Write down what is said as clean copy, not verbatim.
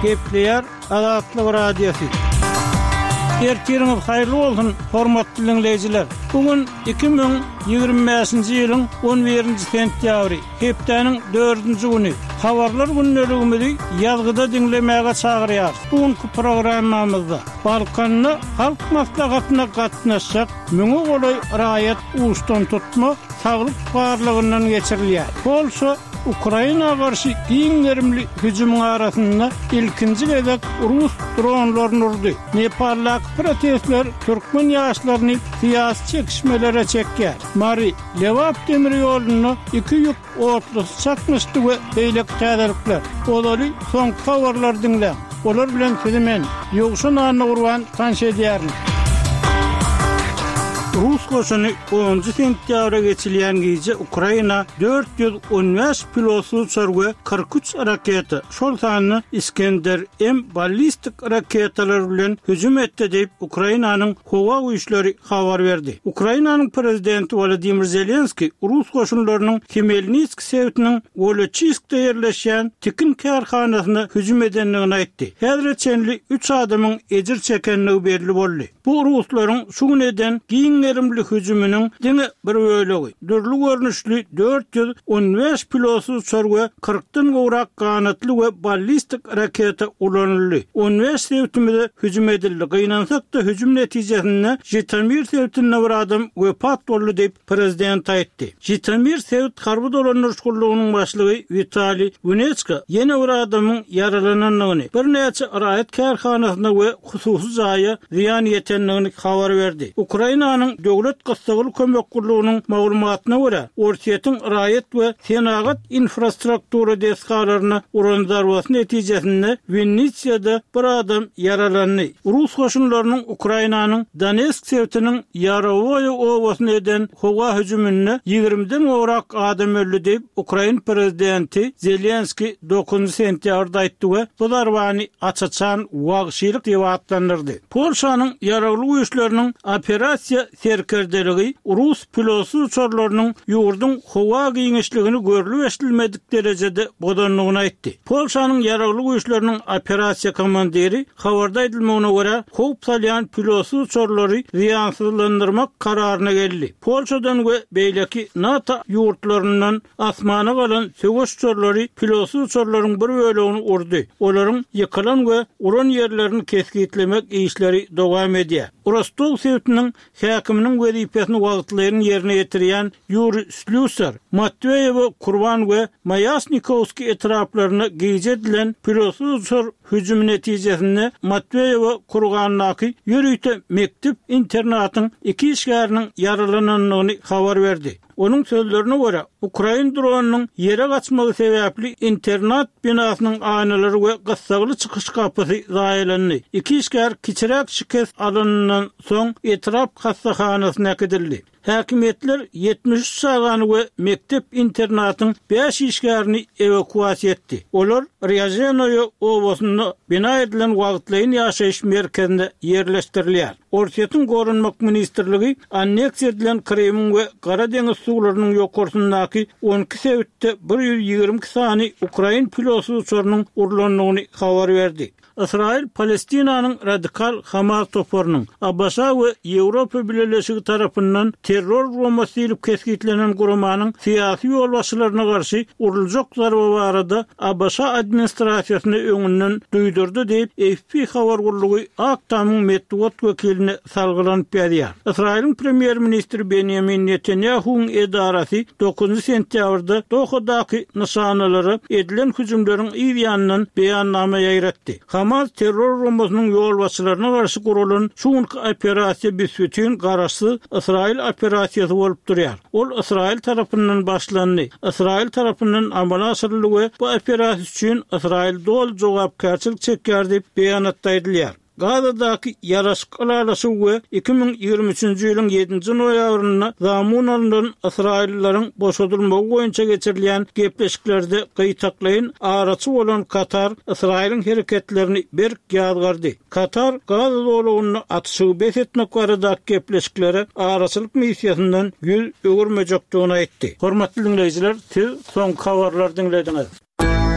Gepleyer Azatlyk Radiosu. Ertiriniz hayırlı olsun, hormatly dinleyijiler. Bugün 2025-nji ýylyň 11-nji sentýabry, hepdeniň 4-nji güni. Habarlar günneligimizi ýazgyda dinlemäge çagyrýar. Bugünkü programmamyzda Balkanyny halk maslahatyna gatnaşjak müňe golay raýat uçtan tutma saglyk barlygyndan geçirilýär. Polşa Ukraina garşy iň gerimli hüjümüň arasynda ilkinji gezek Rus dronlaryny urdy. Nepallyk protestler türkmen ýaşlaryny syýasy çekişmelere çekýär. Mari Lewap demir ýoluny 2 ýük otlusy çakmışdy we beýlek täzelikler. Olary soň habarlar dinle. Olar bilen filmen ýogşun anyny urwan tanş edýärler. Rus koşuny 10-njy sentýabra geçilýän giýje Ukraina 415 pilotly uçurgy 43 raketa, şol sany Iskender M ballistik raketalar bilen hüjüm etdi diýip Ukrainanyň howa güýçleri habar berdi. Ukrainanyň prezidenti Volodymyr Zelenski Rus koşunlarynyň Khmelnytsk şehriniň Volochyskda ýerleşýän tikin karhanasyna hüjüm edenligini aýtdy. Häzirçenli 3 adamyň ejir çekenligi belli boldy. Bu Ruslaryň şu güneden giňerimli hüjüminiň diňe bir bölegi. Dürli görnüşli 415 pilotly uçurgy 40-dan gowrak kanatly we ballistik raketa ulanyldy. 15 sewtimde hüjüm edildi. Gynansak da hüjüm netijesinde Jitomir sewtinde bir adam wepat boldy diýip prezident aýtdy. Jitomir sewt harby dolanýar şkollugynyň başlygy Vitali Gunetska ýene bir adamyň yaralananlygyny, bir näçe raýat karhanasyna we hususy jaýa ziýan ýetenligini habar berdi. Ukrainanyň döwlet gassaglyk kömek gurulunyň maglumatyna görä, ortiýetiň raýat we senagat infrastruktura deskalaryna uran zarbaty netijesinde Vinnitsiýada bir adam yaralandy. Rus goşunlarynyň Ukrainanyň Donetsk şehriniň Yarovoy owasyna eden howa hüjümine 20-den gowrak adam öldü diýip Ukraina prezidenti Zelenski 9-njy sentýabrda aýtdy we bu zarbany açaçan wagşylyk diýip atlandyrdy. Polşanyň ýaragly güýçleriniň operasiýa serkerdeligi Rus pilotly uçurlarynyň ýurdun howa giňişligini görülip eşdilmedik derejede bodanlygyny aýtdy. Polşanyň ýaragly güýçleriniň operasiýa komandiri habarda edilmegine görä, howp salýan pilotly uçurlary ziýansızlandyrmak kararyna geldi. Polşadan we beýleki NATO ýurtlaryndan asmana galan söwüş uçurlary pilotly uçurlaryň bir bölegini urdy. Olaryň ýykylan we uran ýerlerini keskitlemek işleri dowam edýär. Rostov şehriniň häkiminiň wezipesini wagtlaryň ýerine ýetirýän Yuri Slusar, Matveyew, Kurban we Mayasnikovski etraplaryna giýje edilen pilotly uçur hüjüm netijesinde Matveyew Kurganyny ýürüýte mektep internatyň 2 işgäriniň yaralananlygyny habar berdi. Onun sözlerine göre Ukraina dronunyň ýere gaçmagy sebäpli internat binasynyň aýnalary we gassagly çykyş kapysy zaýalandy. 2 işgär kiçirek şikes alanynyň soň etrap hassahanasyna näkedildi. Häkimetler 73 sagany we mektep internatyň 5 işgärini evakuasiýa etdi. Olar Ryazenoy owasyna bina edilen wagtlaryň ýaşaýyş merkezine ýerleşdirilýär. Ortiýetiň gorunmak ministrligi anneks edilen Kremň we Gara deňiz suwlarynyň ýokarysyndaky 12 sewtde 120 sany Ukraina pilotly uçurynyň urlanlygyny habar berdi. İsrail, Palestinanyň radikal Hamas toparynyň Abasa we Ýewropa Birleşigi tarapyndan terror bombasy edip keskitlenen gurumanyň syýasy ýolbaşçylaryna garşy uruljak zarba barada Abasa administrasiýasyny öňünden duýdurdy diýip AFP habar gurulugy Aktamyň medeniýet wekiline salgylanyp berýär. İsrailň premier ministri Benjamin Netanyahu'nun edarasy 9-njy sentýabrda Dohadaky nişanalary edilen hüjümleriň ýanyndan beýannama ýaýratdy. Hamas terror bombasının ýolbaşçylaryna garşy gurulan şuňky operasiýa büsbütün garaşy İsrail operasiýasy bolup durýar. Ol İsrail tarapyndan başlandy. İsrail tarapyndan amala aşyryldy. Bu operasiýa üçin İsrail dol jogapkarçylyk çekýär diýip beýanatda edilýär. Gazadaky ýaraşyklalaşy we 2023-nji ýylyň 7-nji noýabryna zamanlaryndan Israillilerin boşadylmagy boýunça geçirilýän gepleşiklerde gyýtaklaýyn araçy bolan Katar Israilin hereketlerini berk ýazgardy. Katar Gaza dowlatyny atşygy besletmek barada gepleşiklere araçylyk missiýasyndan ýüz öwürmejekdigini aýtdy. Hormatly dinleýijiler, siz soň habarlar dinlediňiz.